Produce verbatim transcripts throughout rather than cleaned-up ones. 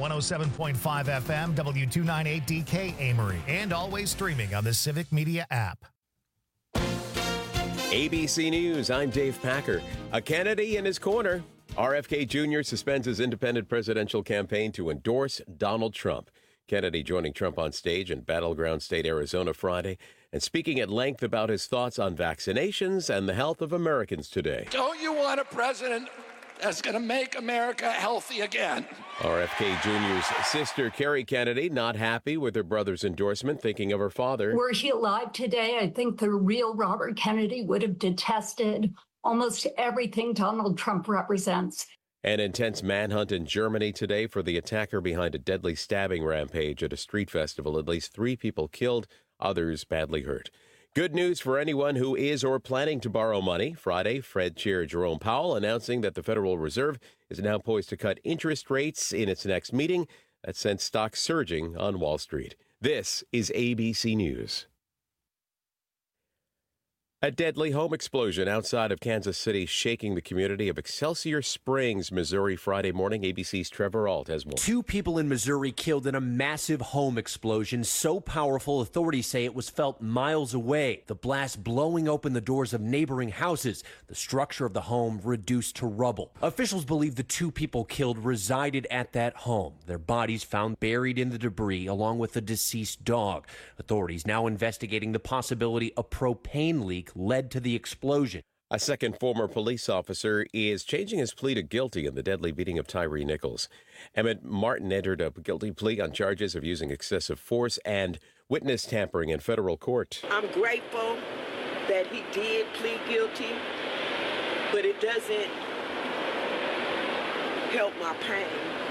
one oh seven point five F M, W two ninety-eight D K Amory, and always streaming on the Civic Media app. A B C News, I'm Dave Packer. A Kennedy in his corner. R F K Junior suspends his independent presidential campaign to endorse Donald Trump. Kennedy joining Trump on stage in Battleground State, Arizona Friday, and speaking at length about his thoughts on vaccinations and the health of Americans today. Don't you want a president that's going to make America healthy again? R F K Junior's sister, Kerry Kennedy, not happy with her brother's endorsement, thinking of her father. Were he alive today, I think the real Robert Kennedy would have detested almost everything Donald Trump represents. An intense manhunt in Germany today for the attacker behind a deadly stabbing rampage at a street festival. At least three people killed, others badly hurt. Good news for anyone who is or planning to borrow money. Friday, Fed Chair Jerome Powell announcing that the Federal Reserve is now poised to cut interest rates in its next meeting. That sent stocks surging on Wall Street. This is A B C News. A deadly home explosion outside of Kansas City shaking the community of Excelsior Springs, Missouri, Friday morning. A B C's Trevor Ault has more. Two people in Missouri killed in a massive home explosion, so powerful authorities say it was felt miles away. The blast blowing open the doors of neighboring houses. The structure of the home reduced to rubble. Officials believe the two people killed resided at that home. Their bodies found buried in the debris along with a deceased dog. Authorities now investigating the possibility a propane leak led to the explosion. A second former police officer is changing his plea to guilty in the deadly beating of Tyree Nichols. Emmett Martin entered a guilty plea on charges of using excessive force and witness tampering in federal court. I'm grateful that he did plead guilty, but it doesn't help my pain.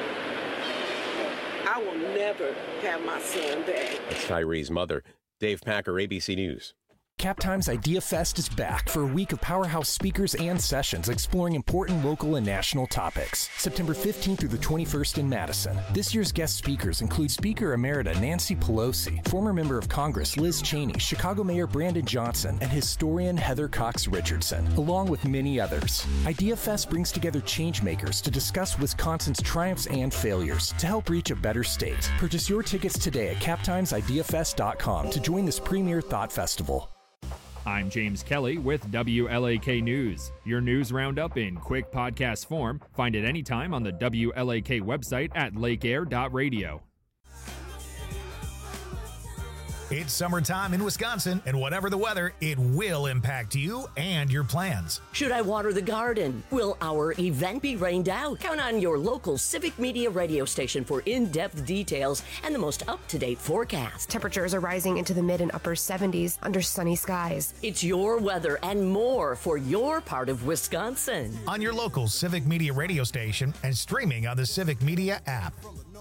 I will never have my son back. That's Tyree's mother. Dave Packer, A B C News. CapTime's Idea Fest is back for a week of powerhouse speakers and sessions exploring important local and national topics. September fifteenth through the twenty-first in Madison. This year's guest speakers include Speaker Emerita Nancy Pelosi, former member of Congress Liz Cheney, Chicago Mayor Brandon Johnson, and historian Heather Cox Richardson, along with many others. Idea Fest brings together changemakers to discuss Wisconsin's triumphs and failures to help reach a better state. Purchase your tickets today at cap times idea fest dot com to join this premier thought festival. I'm James Kelly with W L A K News. Your news roundup in quick podcast form. Find it anytime on the W L A K website at lake air dot radio. It's summertime in Wisconsin, and whatever the weather, it will impact you and your plans. Should I water the garden? Will our event be rained out? Count on your local Civic Media radio station for in-depth details and the most up-to-date forecast. Temperatures are rising into the mid and upper seventies under sunny skies. It's your weather and more for your part of Wisconsin. On your local Civic Media radio station and streaming on the Civic Media app.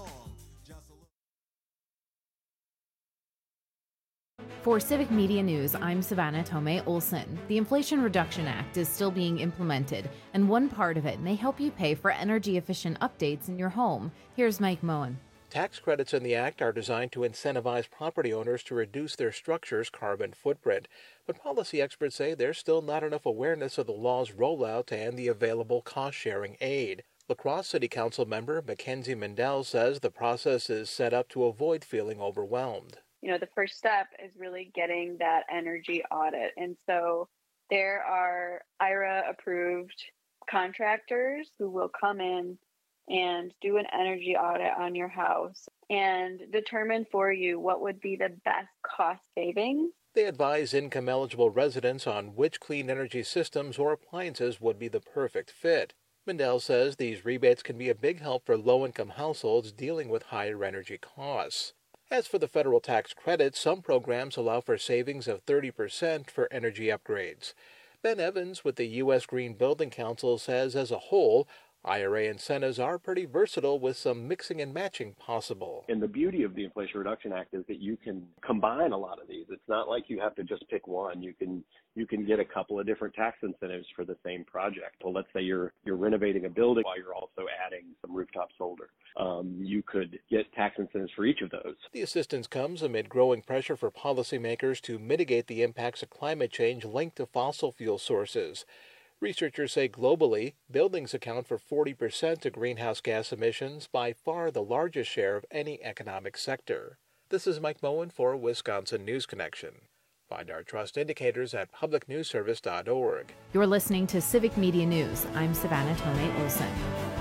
For Civic Media News, I'm Savannah Tomei Olson. The Inflation Reduction Act is still being implemented, and one part of it may help you pay for energy-efficient updates in your home. Here's Mike Moen. Tax credits in the Act are designed to incentivize property owners to reduce their structure's carbon footprint. But policy experts say there's still not enough awareness of the law's rollout and the available cost-sharing aid. La Crosse City Council member Mackenzie Mendel says the process is set up to avoid feeling overwhelmed. You know, the first step is really getting that energy audit. And so there are I R A-approved contractors who will come in and do an energy audit on your house and determine for you what would be the best cost savings. They advise income-eligible residents on which clean energy systems or appliances would be the perfect fit. Mendel says these rebates can be a big help for low-income households dealing with higher energy costs. As for the federal tax credits, some programs allow for savings of thirty percent for energy upgrades. Ben Evans with the U S Green Building Council says as a whole, I R A incentives are pretty versatile with some mixing and matching possible. And the beauty of the Inflation Reduction Act is that you can combine a lot of these. It's not like you have to just pick one. You can you can get a couple of different tax incentives for the same project. Well, let's say you're you're renovating a building while you're also adding some rooftop solar. Um, you could get tax incentives for each of those. The assistance comes amid growing pressure for policymakers to mitigate the impacts of climate change linked to fossil fuel sources. Researchers say globally, buildings account for forty percent of greenhouse gas emissions, by far the largest share of any economic sector. This is Mike Moen for Wisconsin News Connection. Find our trust indicators at public news service dot org. You're listening to Civic Media News. I'm Savannah Tomei Olson.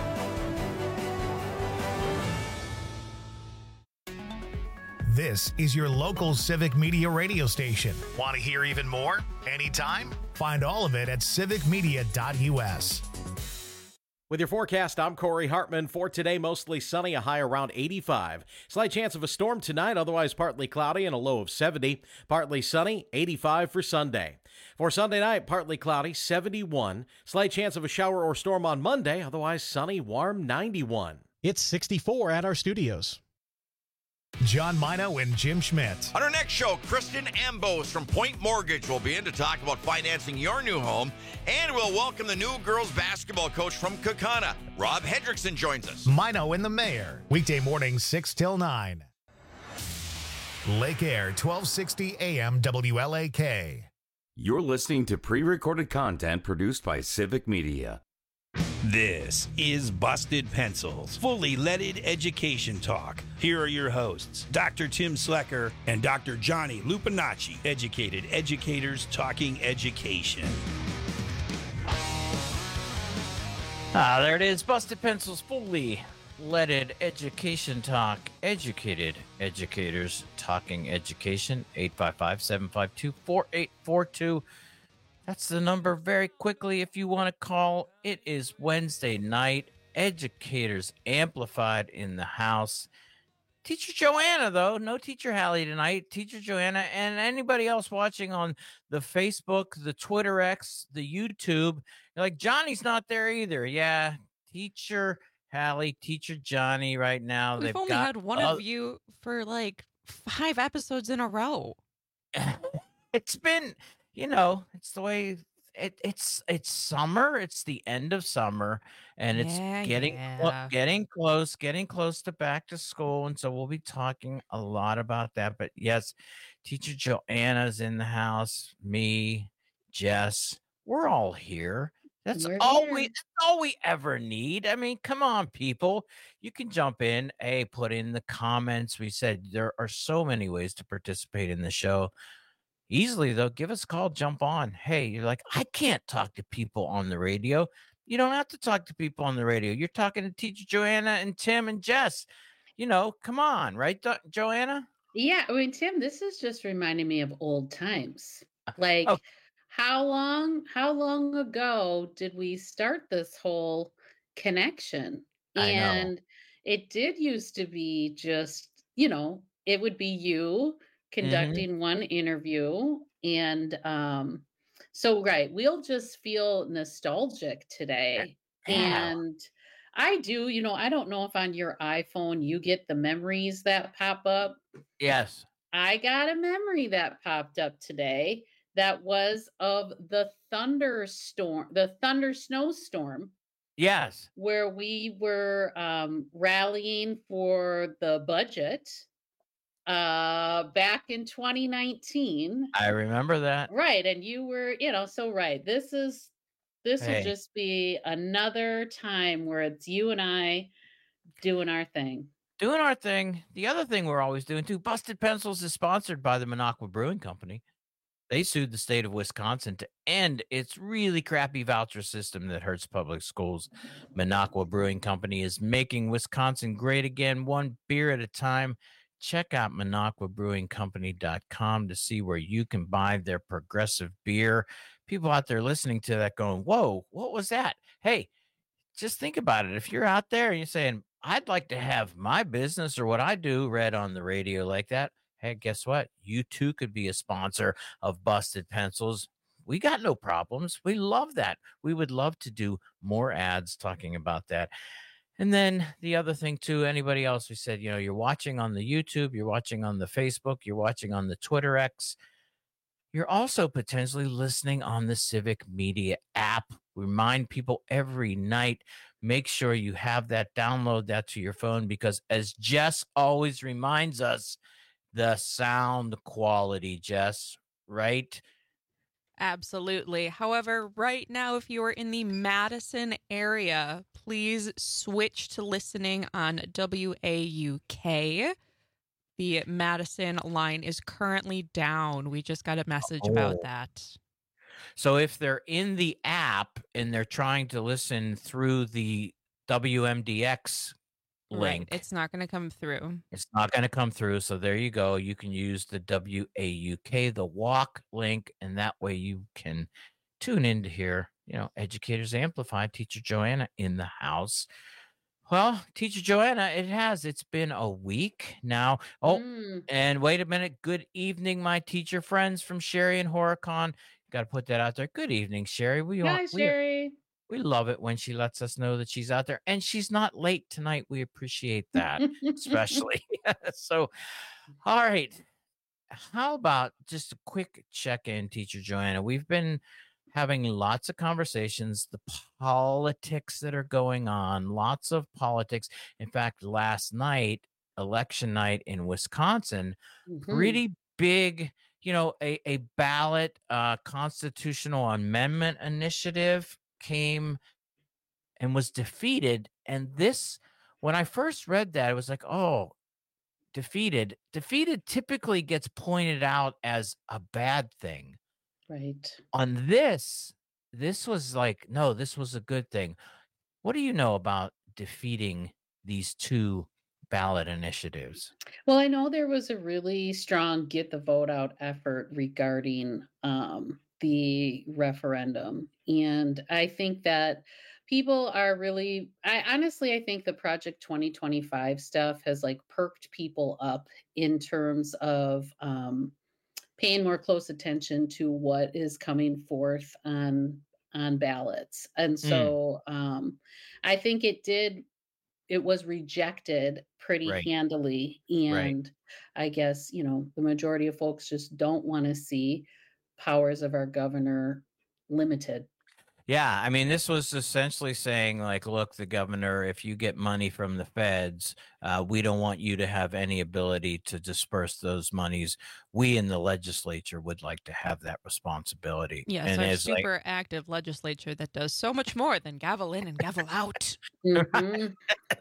This is your local Civic Media radio station. Want to hear even more? Anytime? Find all of it at civic media dot u s. With your forecast, I'm Corey Hartman. For today, mostly sunny, a high around eighty-five. Slight chance of a storm tonight, otherwise partly cloudy and a low of seventy. Partly sunny, eighty-five for Sunday. For Sunday night, partly cloudy, seventy-one. Slight chance of a shower or storm on Monday, otherwise sunny, warm, ninety-one. It's sixty-four at our studios. John Mino and Jim Schmidt. On our next show, Kristen Ambos from Point Mortgage will be in to talk about financing your new home, and we'll welcome the new girls basketball coach from Kaukauna. Rob Hendrickson joins us. Mino and the Mayor, weekday mornings six till nine. Lake Air, twelve sixty A M W L A K. You're listening to pre-recorded content produced by Civic Media. This is Busted Pencils, fully leaded education talk. Here are your hosts, Doctor Tim Slecker and Doctor Johnny Lupinacci, educated educators talking education. Ah, there it is, Busted Pencils, fully leaded education talk, educated educators talking education. Eight five five, seven five two, four eight four two. That's the number. Very quickly, if you want to call. It is Wednesday night. Educators Amplified in the house. Teacher Joanna, though. No Teacher Hallie tonight. Teacher Joanna and anybody else watching on the Facebook, the Twitter X, the YouTube. You're like, Johnny's not there either. Yeah, Teacher Hallie, Teacher Johnny right now. We've They've only got, had one uh, of you for like five episodes in a row. It's been... You know, it's the way it, it's it's summer. It's the end of summer, and it's Yeah, getting clo- yeah. getting close, getting close to back to school, and so we'll be talking a lot about that. But yes, Teacher Joanna's in the house. Me, Jess, we're all here. That's We're all here. we. That's all we ever need. I mean, come on, people. You can jump in. Hey, put in the comments. We said there are so many ways to participate in the show. Easily, though, give us a call, jump on. Hey, you're like, I can't talk to people on the radio. You don't have to talk to people on the radio. You're talking to Teacher Joanna and Tim and Jess. You know, come on, right, Do- Joanna? Yeah, I mean, Tim, this is just reminding me of old times. Like, Oh. how long, how long ago did we start this whole connection? I know. And it did used to be just, you know, it would be you conducting one interview. And um, so, right, we'll just feel nostalgic today. Yeah. And I do, you know, I don't know if on your iPhone you get the memories that pop up. Yes. I got a memory that popped up today that was of the thunderstorm, the thunder snowstorm, Yes. where we were um, rallying for the budget uh, back in twenty nineteen. I remember that. Right. And you were, you know, so right. This is, this Hey. will just be another time where it's you and I doing our thing. Doing our thing. The other thing we're always doing too, Busted Pencils is sponsored by the Minocqua Brewing Company. They sued the state of Wisconsin to end its really crappy voucher system that hurts public schools. Minocqua Brewing Company is making Wisconsin great again, one beer at a time. Check out minocqua brewing company dot com to see where you can buy their progressive beer. People out there listening to that going, whoa, what was that? Hey, just think about it. If you're out there and you're saying, I'd like to have my business or what I do read on the radio like that, hey, guess what? You too could be a sponsor of Busted Pencils. We got no problems. We love that. We would love to do more ads talking about that. And then the other thing too, anybody else who said, you know, you're watching on the YouTube, you're watching on the Facebook, you're watching on the Twitter X, you're also potentially listening on the Civic Media app. Remind people every night, make sure you have that, download that to your phone, because as Jess always reminds us, the sound quality, Jess, right? Absolutely. However, right now, if you are in the Madison area, please switch to listening on W A U K. The Madison line is currently down. We just got a message Oh. about that. So if they're in the app and they're trying to listen through the W M D X link, Right. It's not going to come through. it's not going to come through. So there you go. You can use the W A U K, the walk link, and that way you can tune in to hear, you know, Educators Amplified, Teacher Joanna in the house. Well, Teacher Joanna, it has. It's been a week now. Oh, Mm. and wait a minute. Good evening, my teacher friends from Sherry and Horicon. Got to put that out there. Good evening, Sherry. We Hi, all, we Sherry. we love it when she lets us know that she's out there, and she's not late tonight. We appreciate that, especially. So, all right. How about just a quick check-in, Teacher Joanna? We've been having lots of conversations, the politics that are going on, lots of politics. In fact, last night, election night in Wisconsin, Mhm. pretty big, you know, a, a ballot uh, constitutional amendment initiative came and was defeated. And this, when I first read that, it was like, oh, defeated. Defeated typically gets pointed out as a bad thing. Right. On this, this was like, no, this was a good thing. What do you know about defeating these two ballot initiatives? Well, I know there was a really strong get the vote out effort regarding um, the referendum. And I think that people are really, I honestly, I think the Project twenty twenty-five stuff has like perked people up in terms of um, paying more close attention to what is coming forth on on ballots. And Mm. so um, I think it did it was rejected pretty Right. handily. Right. And I guess, you know, the majority of folks just don't want to see powers of our governor limited. Yeah, I mean, this was essentially saying, like, look, the governor, if you get money from the feds, uh, we don't want you to have any ability to disperse those monies. We in the legislature would like to have that responsibility. Yes, and our it's like, super active legislature that does so much more than gavel in and gavel out. Mhm.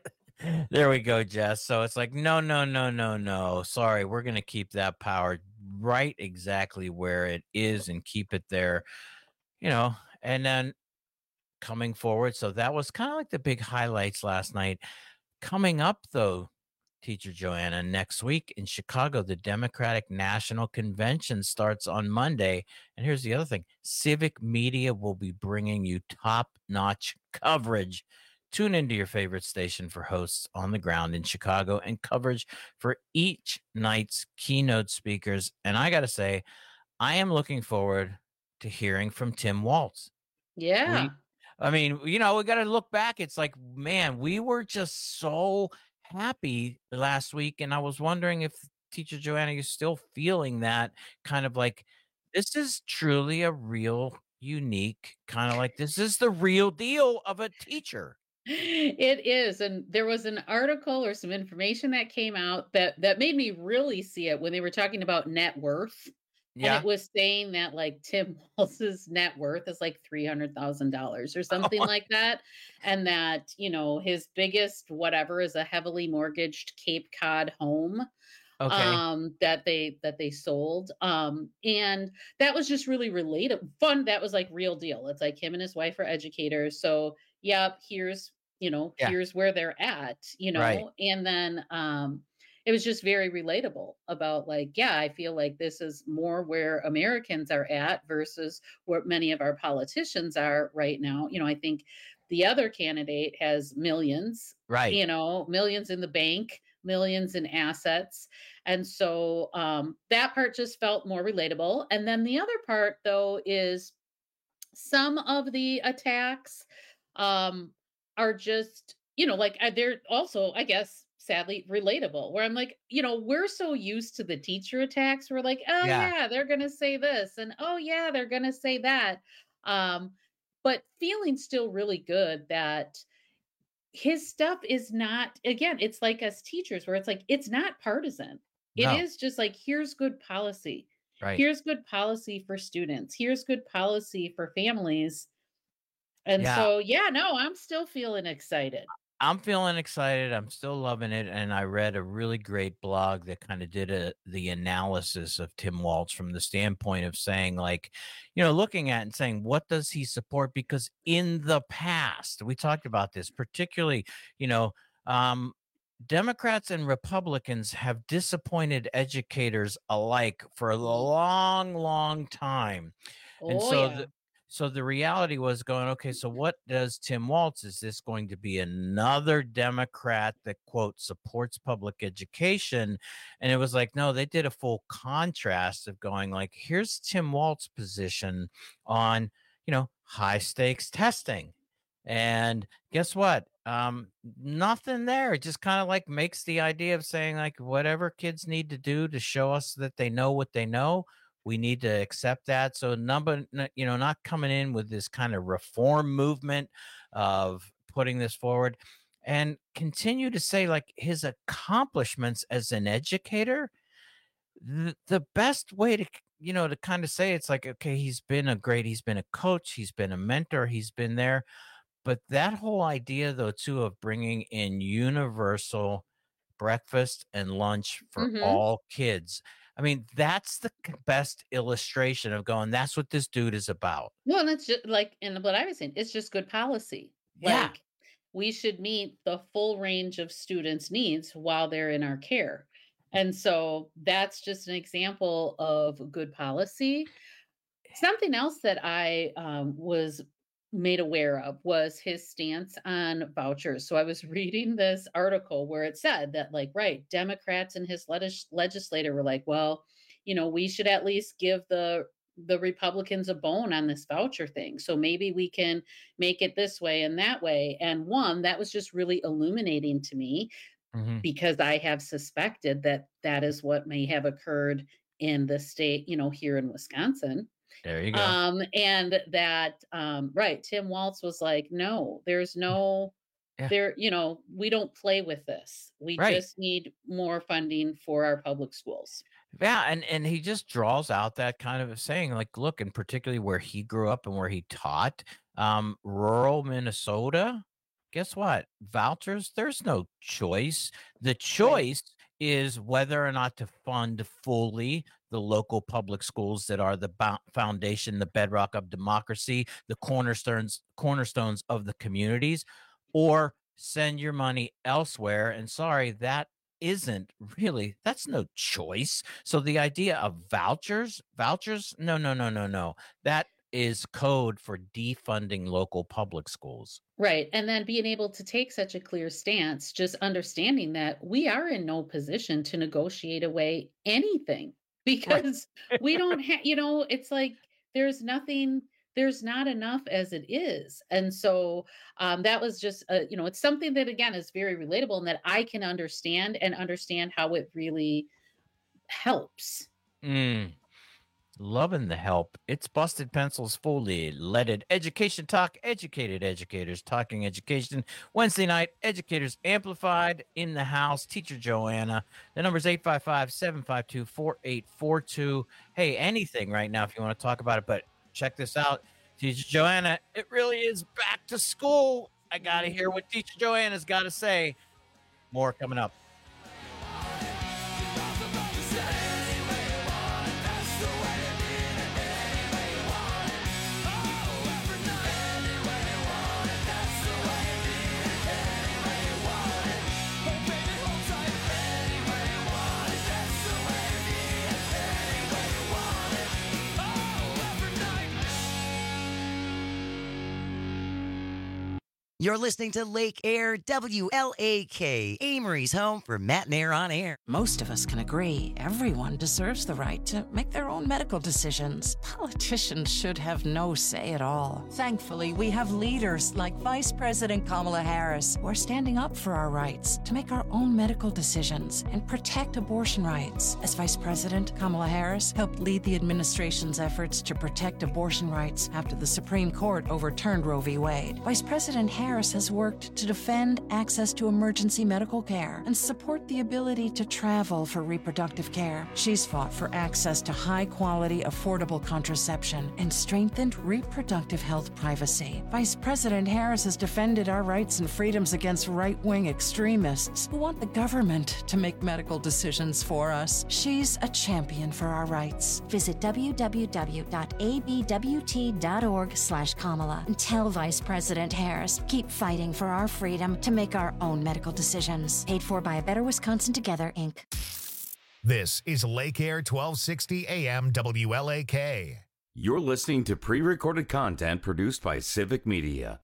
there we go, Jess. So it's like, no, no, no, no, no. Sorry, we're going to keep that power right exactly where it is and keep it there, you know, and then coming forward. So that was kind of like the big highlights last night. Coming up, though, Teacher Joanna, next week in Chicago, the Democratic National Convention starts on Monday. And here's the other thing: Civic Media will be bringing you top-notch coverage. Tune into your favorite station for hosts on the ground in Chicago and coverage for each night's keynote speakers. And I got to say, I am looking forward to hearing from Tim Walz. Yeah. We, I mean, you know, we got to look back. It's like, man, we were just so happy last week. And I was wondering if, Teacher Joanna, you're still feeling that kind of like, this is truly a real, unique kind of like, this is the real deal of a teacher. It is. And there was an article or some information that came out that that made me really see it when they were talking about net worth. Yeah. And it was saying that like Tim Walz's net worth is like three hundred thousand dollars or something Oh. like that. And that, you know, his biggest whatever is a heavily mortgaged Cape Cod home. Okay. Um, that they that they sold. Um, and that was just really relatable. Fun. That was like real deal. It's like him and his wife are educators. So yep, here's, you know, Yeah. here's where they're at, you know, Right. and then um it was just very relatable about like, yeah, I feel like this is more where Americans are at versus where many of our politicians are right now. You know, I think the other candidate has millions, Right. you know, millions in the bank, millions in assets. And so um, that part just felt more relatable. And then the other part, though, is some of the attacks um, are just, you know, like I- they're also, I guess, sadly relatable, where I'm like, you know, we're so used to the teacher attacks. We're like, oh, Yeah. yeah, they're going to say this. And oh, yeah, they're going to say that. Um, but feeling still really good that his stuff is not, again, it's like us teachers where it's like, it's not partisan. It No. is just like, here's good policy. Right. Here's good policy for students. Here's good policy for families. And Yeah. so, yeah, no, I'm still feeling excited. I'm feeling excited. I'm still loving it. And I read a really great blog that kind of did a, the analysis of Tim Walz from the standpoint of saying, like, you know, looking at and saying, what does he support? Because in the past, we talked about this, particularly, you know, um, Democrats and Republicans have disappointed educators alike for a long, long time. And Oh, so yeah. the, So the reality was going, okay, so what does Tim Walz? Is this going to be another Democrat that, quote, supports public education? And it was like, no, they did a full contrast of going like, here's Tim Walz's position on, you know, high stakes testing. And guess what? Um, nothing there. It just kind of like makes the idea of saying like, whatever kids need to do to show us that they know what they know, we need to accept that. So number, you know, not coming in with this kind of reform movement of putting this forward, and continue to say like his accomplishments as an educator. The, the best way to, you know, to kind of say it's like, okay, he's been a great, he's been a coach, he's been a mentor, he's been there. But that whole idea though, too, of bringing in universal breakfast and lunch for Mhm. all kids. I mean, that's the c- best illustration of going, that's what this dude is about. Well, and it's just like, and what I was saying, it's just good policy. Yeah. Like, we should meet the full range of students' needs while they're in our care. And so that's just an example of good policy. Something else that I um, was made aware of was his stance on vouchers. So I was reading this article where it said that, like, right, Democrats and his legis- legislator were like, well, you know, we should at least give the the Republicans a bone on this voucher thing. So maybe we can make it this way and that way. And one, that was just really illuminating to me Mhm. because I have suspected that that is what may have occurred in the state, you know, here in Wisconsin. There you go. Um, and that, um, right, Tim Walz was like, no, there's no, Yeah. there, you know, we don't play with this. We Right. just need more funding for our public schools. Yeah, and and he just draws out that kind of saying, like, look, and particularly where he grew up and where he taught, um, rural Minnesota. Guess what? Vouchers. There's no choice. The choice is whether or not to fund fully the local public schools that are the bo- foundation, the bedrock of democracy, the cornerstones cornerstones of the communities, or send your money elsewhere. And sorry, that isn't really, that's no choice. So the idea of vouchers, vouchers, no, no, no, no, no. That is code for defunding local public schools. Right. And then being able to take such a clear stance, just understanding that we are in no position to negotiate away anything because we don't have, you know, it's like there's nothing, there's not enough as it is. And so um, that was just, uh, you know, it's something that, again, is very relatable and that I can understand and understand how it really helps. Mm. Loving the help. It's Busted Pencils fully leaded education talk, educated educators talking education. Wednesday night, Educators Amplified in the house. Teacher Joanna. The number is eight five five, seven five two, four eight four two. Hey, anything right now if you want to talk about it, but check this out. Teacher Joanna, it really is back to school. I got to hear what Teacher Joanna's got to say. More coming up. You're listening to Lake Air W L A K, Amory's home for Matt and Air on Air. Most of us can agree everyone deserves the right to make their own medical decisions. Politicians should have no say at all. Thankfully, we have leaders like Vice President Kamala Harris who are standing up for our rights to make our own medical decisions and protect abortion rights. As Vice President, Kamala Harris helped lead the administration's efforts to protect abortion rights after the Supreme Court overturned Roe v. Wade. Vice President Harris Harris has worked to defend access to emergency medical care and support the ability to travel for reproductive care. She's fought for access to high-quality, affordable contraception and strengthened reproductive health privacy. Vice President Harris has defended our rights and freedoms against right-wing extremists who want the government to make medical decisions for us. She's a champion for our rights. Visit w w w dot a b w t dot org slash Kamala and tell Vice President Harris, keep fighting for our freedom to make our own medical decisions. Paid for by A Better Wisconsin Together, Incorporated. This is Lake Air twelve sixty A M W L A K. You're listening to pre-recorded content produced by Civic Media.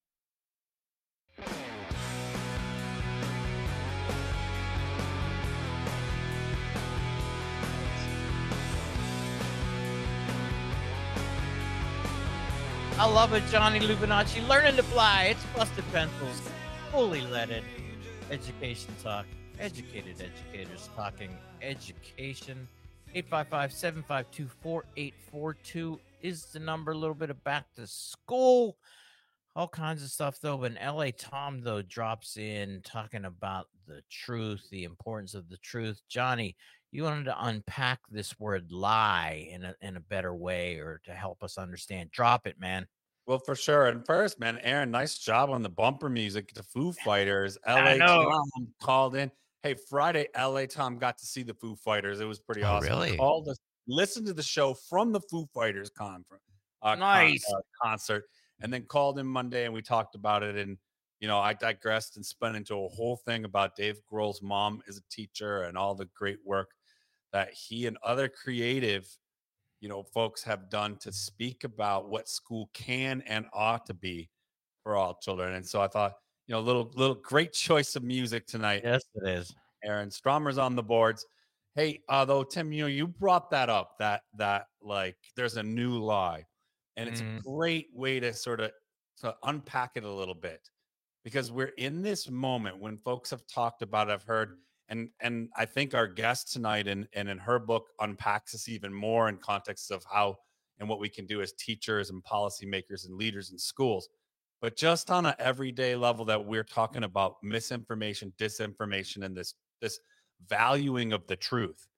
I love it, Johnny Lupinacci. Learning to fly. It's Busted Pencils. Fully leaded education talk. Educated educators talking education. eight five five, seven five two, four eight four two is the number. A little bit of back to school. All kinds of stuff, though. When L A Tom, though, drops in talking about the truth, the importance of the truth. Johnny, you wanted to unpack this word lie in a, in a better way, or to help us understand. Drop it, man. Well, for sure. And first, man, Aaron, nice job on the bumper music. The Foo Fighters. L A I know. Tom called in. Hey, Friday, L A Tom got to see the Foo Fighters. It was pretty Oh, awesome. really? Called us, listened to the show from the Foo Fighters conference, uh, con- Nice. uh, concert, and then called in Monday and we talked about it. And you know, I digressed and spun into a whole thing about Dave Grohl's mom is a teacher and all the great work that he and other creative, you know, folks have done to speak about what school can and ought to be for all children. And so I thought, you know, little, little great choice of music tonight. Yes, it is. Aaron Stromer's on the boards. Hey, uh, though, Tim, you know, you brought that up, that, that like there's a new lie, and it's Mhm. a great way to sort of to unpack it a little bit, because we're in this moment when folks have talked about, I've heard, and and I think our guest tonight and and in her book unpacks this even more in context of how and what we can do as teachers and policymakers and leaders in schools. But just on an everyday level that we're talking about misinformation, disinformation, and this this valuing of the truth.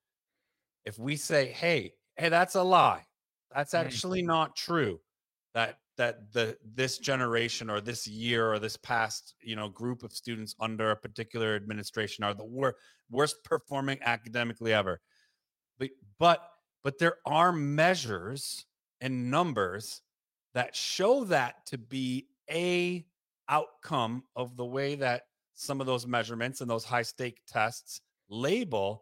If we say, hey, hey, that's a lie, that's actually not true, that that the this generation or this year or this past, you know, group of students under a particular administration are the wor- worst performing academically ever. But but but there are measures and numbers that show that to be a outcome of the way that some of those measurements and those high stake tests label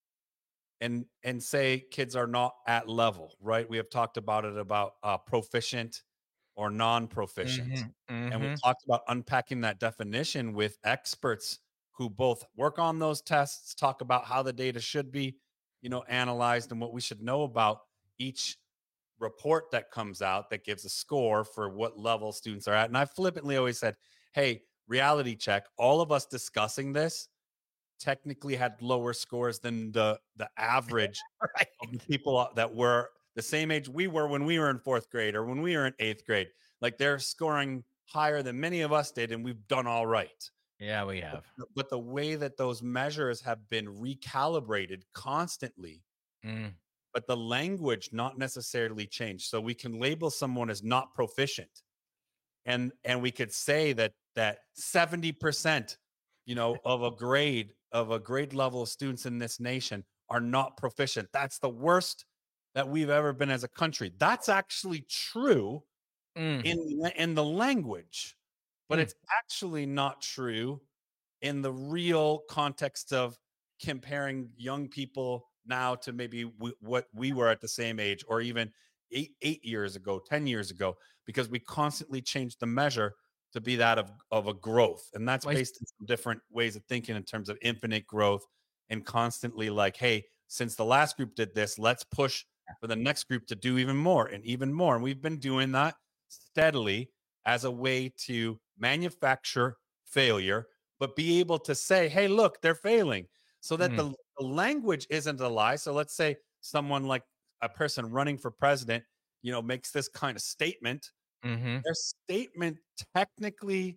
and and say kids are not at level, right? We have talked about it about uh, proficient or non-proficient. Mhm, And we mhm. talked about unpacking that definition with experts who both work on those tests, talk about how the data should be, you know, analyzed and what we should know about each report that comes out that gives a score for what level students are at. And I flippantly always said, hey, reality check, all of us discussing this technically had lower scores than the the average right. of the people that were the same age we were when we were in fourth grade or when we were in eighth grade. Like they're scoring higher than many of us did, and we've done all right. Yeah, we have. But, but the way that those measures have been recalibrated constantly, Mm. but the language not necessarily changed. So we can label someone as not proficient, and and we could say that that seventy percent, you know, of a grade of a grade level of students in this nation are not proficient. That's the worst that we've ever been as a country. That's actually true Mm. in in the language, but Mm. it's actually not true in the real context of comparing young people now to maybe w- what we were at the same age, or even eight eight years ago, ten years ago, because we constantly change the measure to be that of of a growth, and that's Why- based in some different ways of thinking in terms of infinite growth, and constantly like, hey, since the last group did this, let's push for the next group to do even more and even more, and we've been doing that steadily as a way to manufacture failure, but be able to say, hey, look, they're failing, so that Mm. the, the language isn't a lie. So let's say someone like a person running for president, you know, makes this kind of statement. Mhm. Their statement technically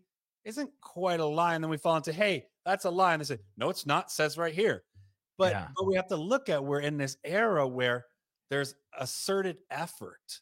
isn't quite a lie. And then we fall into, hey, that's a lie. And they say, no, it's not. It says right here. But, Yeah. but we have to look at, we're in this era where there's asserted effort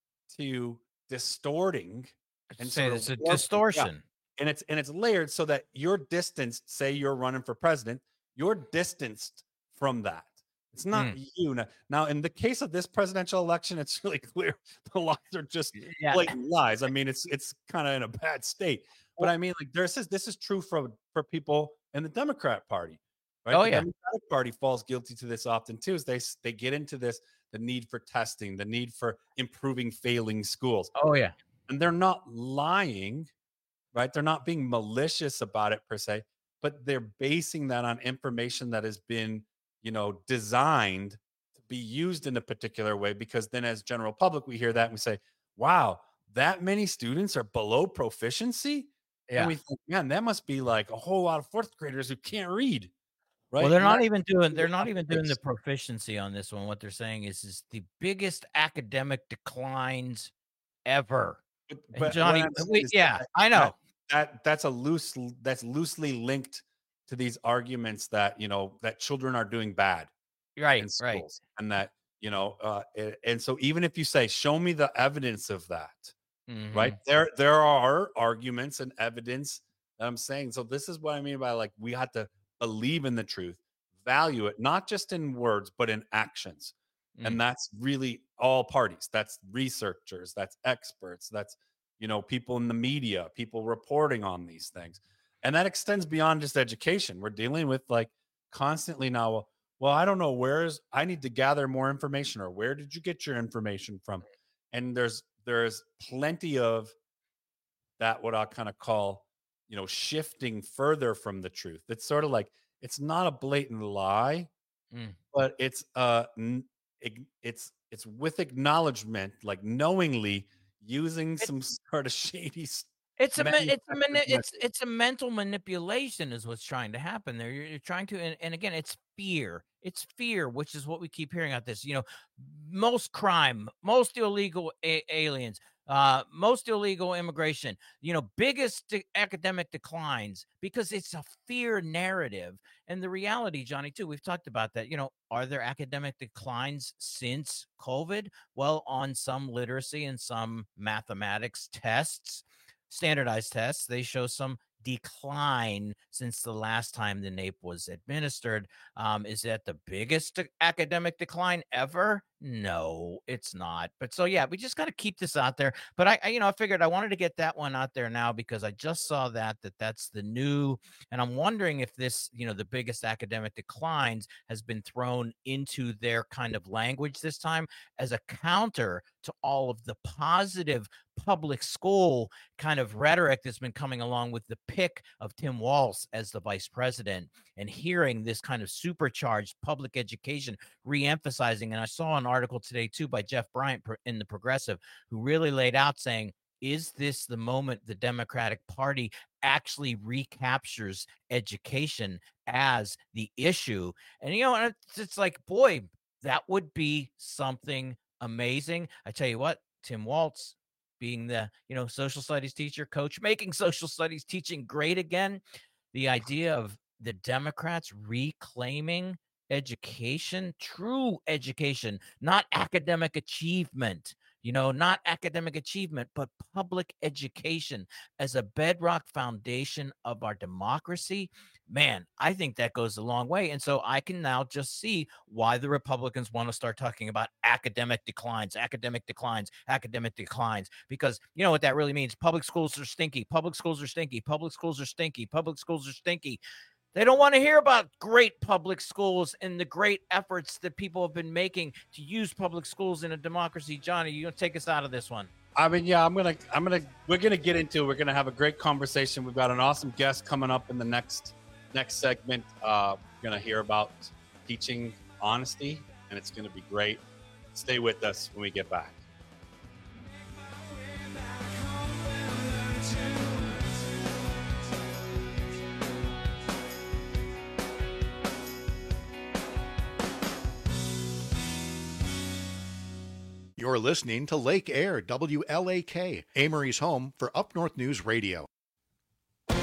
to distorting and Say sort of it's a warping- yeah. distortion. And it's and it's layered so that you're distanced. Say you're running for president, you're distanced from that. It's not Mm. you now. Now, in the case of this presidential election, it's really clear the lies are just Yeah. blatant lies. I mean, it's it's kind of in a bad state. But I mean, like there's this this is true for for people in the Democrat Party, right? Oh, the yeah. Democratic Party falls guilty to this often too. Is they s- they get into this the need for testing, the need for improving failing schools. Oh, yeah. And they're not lying, right? They're not being malicious about it per se, but they're basing that on information that has been, you know, designed to be used in a particular way. Because then, as general public, we hear that and we say, "Wow, that many students are below proficiency," Yeah. and we think, "Man, that must be like a whole lot of fourth graders who can't read." Right? Well, they're And not that- even doing they're not even doing the proficiency on this one. What they're saying is is the biggest academic declines ever. And But what Johnny, I'm saying we, is yeah, that- I know. that, that that's a loose that's loosely linked to these arguments that you know that children are doing bad Right, in right. schools, and that you know, uh, a- and so even if you say, "Show me the evidence of that," right? Mhm. There there are arguments and evidence that I'm saying. So this is what I mean by like we have to believe in the truth, value it, not just in words but in actions. Mm. And that's really all parties. That's researchers, that's experts, that's you know people in the media, people reporting on these things. And that extends beyond just education. We're dealing with like constantly now, well, I don't know, where's I need to gather more information, or where did you get your information from? And there's there's plenty of that, what I kind of call, you know, shifting further from the truth. It's sort of like it's not a blatant lie, Mm. but it's uh n- ig- it's it's with acknowledgement, like knowingly using some sort of shady s- It's a me- it's a mani- manufactured it's it's a mental manipulation is what's trying to happen there. You're, you're trying to, and, and again, it's fear. It's fear, which is what we keep hearing out this. You know, most crime, most illegal a- aliens, uh, most illegal immigration. You know, biggest de- academic declines because it's a fear narrative. And the reality, Johnny, too, we've talked about that. You know, are there academic declines since COVID? Well, on some literacy and some mathematics tests, standardized tests, they show some decline since the last time the NAEP was administered. Um, is that the biggest de- academic decline ever? No, it's not. But so yeah, we just got to keep this out there. But I, I, you know, I figured I wanted to get that one out there now because I just saw that that that's the new, and I'm wondering if this, you know, the biggest academic declines has been thrown into their kind of language this time as a counter to all of the positive public school kind of rhetoric that's been coming along with the pick of Tim Walz as the vice president, and hearing this kind of supercharged public education re-emphasizing. And I saw an article today too by Jeff Bryant in the Progressive, who really laid out saying, is this the moment the Democratic Party actually recaptures education as the issue? And you know, and it's, it's like, boy, that would be something amazing. I tell you what, Tim Walz, being the, you know, social studies teacher coach, making social studies teaching great again, the idea of the Democrats reclaiming education, true education, not academic achievement, you know, not academic achievement, but public education as a bedrock foundation of our democracy. Man, I think that goes a long way. And so I can now just see why the Republicans want to start talking about academic declines, academic declines, academic declines, because you know what that really means. Public schools are stinky. Public schools are stinky. Public schools are stinky. Public schools are stinky. They don't want to hear about great public schools and the great efforts that people have been making to use public schools in a democracy. Johnny, you gonna take us out of this one? I mean, yeah, I'm gonna, I'm gonna, we're gonna get into it. We're gonna have a great conversation. We've got an awesome guest coming up in the next, next segment. Uh, we're gonna hear about teaching honesty, and it's gonna be great. Stay with us when we get back. You're listening to Lake Air, W L A K, Amory's home for Up North News Radio.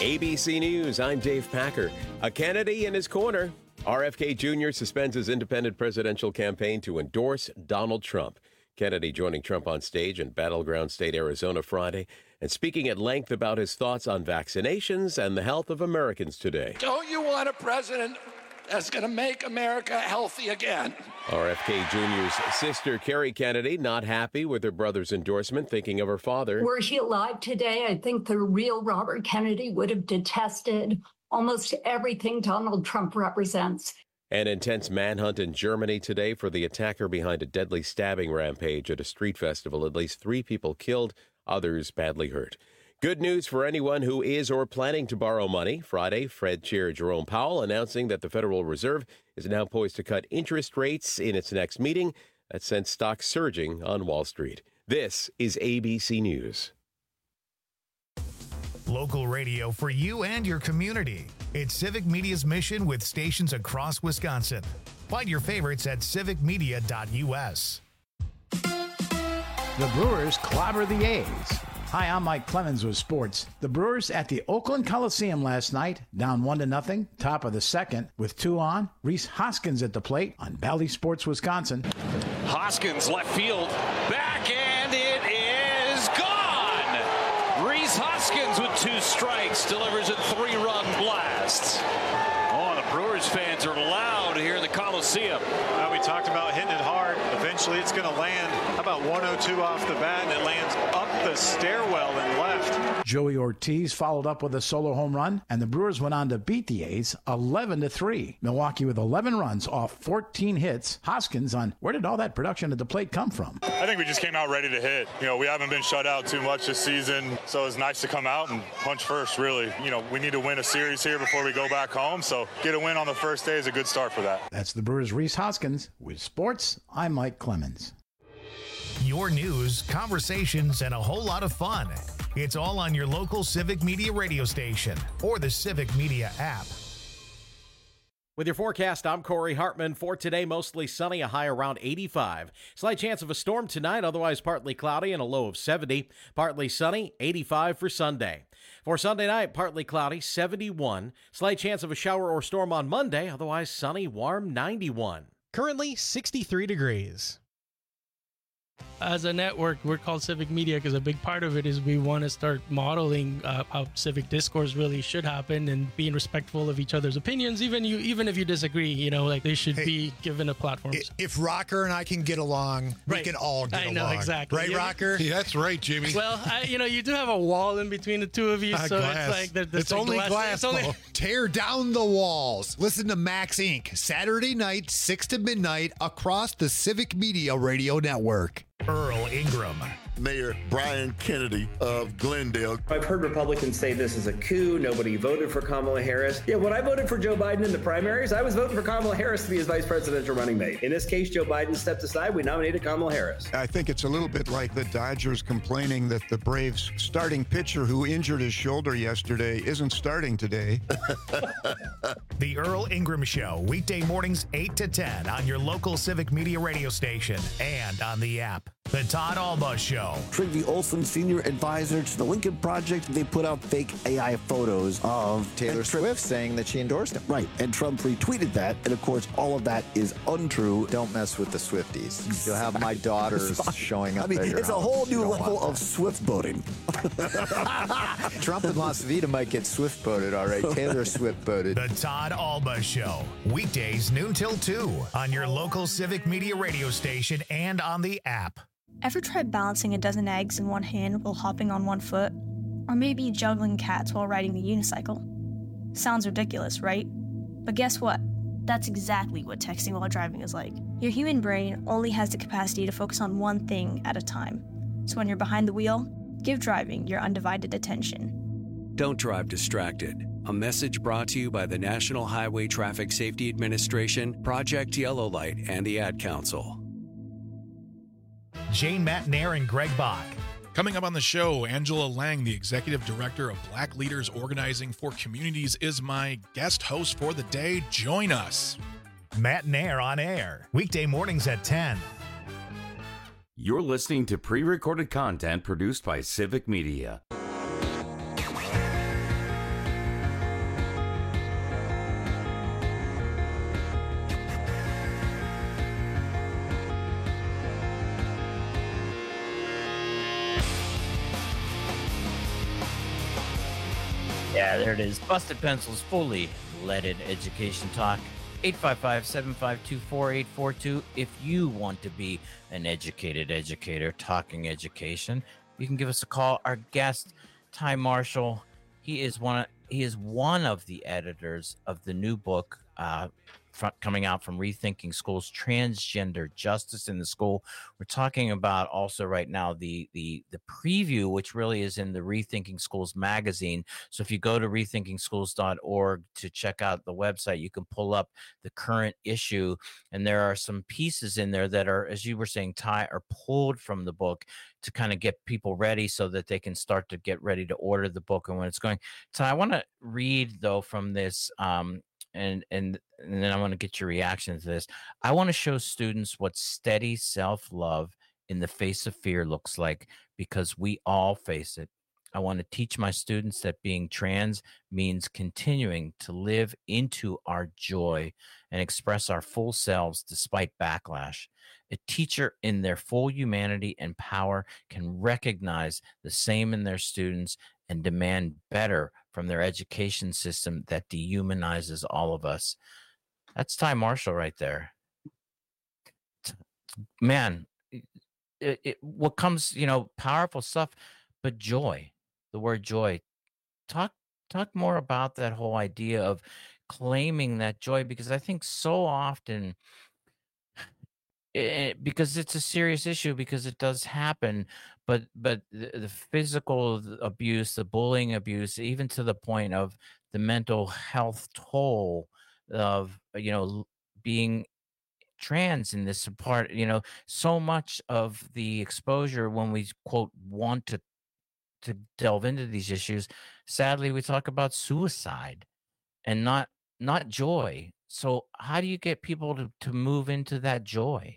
A B C News, I'm Dave Packer. A Kennedy in his corner. R F K Junior suspends his independent presidential campaign to endorse Donald Trump. Kennedy joining Trump on stage in Battleground State, Arizona Friday, and speaking at length about his thoughts on vaccinations and the health of Americans today. Don't you want a president that's going to make America healthy again? R F K Junior's sister, Kerry Kennedy, not happy with her brother's endorsement, thinking of her father. Were he alive today, I think the real Robert Kennedy would have detested almost everything Donald Trump represents. An intense manhunt in Germany today for the attacker behind a deadly stabbing rampage at a street festival. At least three people killed, others badly hurt. Good news for anyone who is or planning to borrow money. Friday, Fed Chair Jerome Powell announcing that the Federal Reserve is now poised to cut interest rates in its next meeting. That sent stocks surging on Wall Street. This is A B C News. Local radio for you and your community. It's Civic Media's mission with stations across Wisconsin. Find your favorites at civic media dot U S. The Brewers clobber the A's. Hi, I'm Mike Clemens with sports. The Brewers at the Oakland Coliseum last night, down one to nothing, top of the second, with two on. Rhys Hoskins at the plate on Bally Sports Wisconsin. Hoskins left field, back, and it is gone. Rhys Hoskins with two strikes delivers a three-run blast. Oh, the Brewers fans are loud here in the Coliseum. Well, we talked about hitting it hard. Eventually, it's going to land about one oh two off the bat, and it lands up the stairwell and left. Joey Ortiz followed up with a solo home run, and the Brewers went on to beat the A's eleven to three. Milwaukee with eleven runs off fourteen hits. Hoskins on where did all that production at the plate come from? I think we just came out ready to hit. You know, we haven't been shut out too much this season, so it's nice to come out and punch first, really. You know, we need to win a series here before we go back home, so get a win on the first day is a good start for that. That's the Brewers' Rhys Hoskins. With sports, I'm Mike Clemens. Your news, conversations, and a whole lot of fun. It's all on your local Civic Media radio station or the Civic Media app. With your forecast, I'm Corey Hartman. For today, mostly sunny, a high around eighty-five. Slight chance of a storm tonight, otherwise partly cloudy and a low of seventy. Partly sunny, eighty-five for Sunday. For Sunday night, partly cloudy, seventy-one. Slight chance of a shower or storm on Monday, otherwise sunny, warm, ninety-one. Currently sixty-three degrees. As a network, we're called Civic Media because a big part of it is we want to start modeling uh, how civic discourse really should happen and being respectful of each other's opinions. Even you, even if you disagree, you know, like they should hey, be given a platform. If Rocker and I can get along, right. we can all get I along. know, exactly. Right, yeah. Rocker? Yeah, that's right, Jimmy. Well, I, you know, you do have a wall in between the two of you, uh, so glass. it's like there, there's it's like only glass. glass. It's only... Tear down the walls. Listen to Max Incorporated. Saturday night, six to midnight, across the Civic Media Radio Network. Earl Ingram. Mayor Brian Kennedy of Glendale. I've heard Republicans say this is a coup. Nobody voted for Kamala Harris. Yeah, when I voted for Joe Biden in the primaries, I was voting for Kamala Harris to be his vice presidential running mate. In this case, Joe Biden stepped aside. We nominated Kamala Harris. I think it's a little bit like the Dodgers complaining that the Braves starting pitcher who injured his shoulder yesterday isn't starting today. The Earl Ingram Show, weekday mornings eight to ten on your local Civic Media radio station and on the app. The Todd Alba Show. Trygve Olsen, senior advisor to the Lincoln Project, they put out fake A I photos of Taylor Swift saying that she endorsed him. Right, and Trump retweeted that, and of course, all of that is untrue. Don't mess with the Swifties. You'll have my daughters showing up. I mean, at your it's a house. whole new level of Swift voting. Trump and Las Vegas might get Swift voted, all right. Taylor Swift voted. The Todd Alba Show, weekdays noon till two on your local Civic Media radio station and on the app. Ever tried balancing a dozen eggs in one hand while hopping on one foot? Or maybe juggling cats while riding a unicycle? Sounds ridiculous, right? But guess what? That's exactly what texting while driving is like. Your human brain only has the capacity to focus on one thing at a time. So when you're behind the wheel, give driving your undivided attention. Don't drive distracted. A message brought to you by the National Highway Traffic Safety Administration, Project Yellow Light, and the Ad Council. Jane Matnair and Greg Bach. Coming up on the show, Angela Lang, the Executive Director of Black Leaders Organizing for Communities, is my guest host for the day. Join us. Matnair on air, weekday mornings at ten. You're listening to pre-recorded content produced by Civic Media. Yeah, there it is. Busted Pencils, fully leaded education talk. eight five five, seven five two, four eight four two. If you want to be an educated educator talking education, you can give us a call. Our guest, Ty Marshall, he is one of, he is one of the editors of the new book uh, fr- coming out from Rethinking Schools, Transgender Justice in the School. We're talking about also right now the the the preview, which really is in the Rethinking Schools magazine. So if you go to rethinking schools dot org to check out the website, you can pull up the current issue, and there are some pieces in there that are, as you were saying, Ty, are pulled from the book to kind of get people ready so that they can start to get ready to order the book and when it's going. Ty, I want to read though from this, um, and and and then I want to get your reaction to this. I want to show students what steady self-love in the face of fear looks like, because we all face it. I want to teach my students that being trans means continuing to live into our joy and express our full selves despite backlash. A teacher in their full humanity and power can recognize the same in their students and demand better from their education system that dehumanizes all of us. That's Ty Marshall right there. Man, it, it, what comes, you know, powerful stuff, but joy. The word joy. Talk talk more about that whole idea of claiming that joy, because I think so often, it, because it's a serious issue, because it does happen, but but the, the physical abuse, the bullying abuse, even to the point of the mental health toll of, you know, being trans in this part, you know, so much of the exposure when we quote want to to delve into these issues, sadly we talk about suicide and not not joy. So how do you get people to, to move into that joy?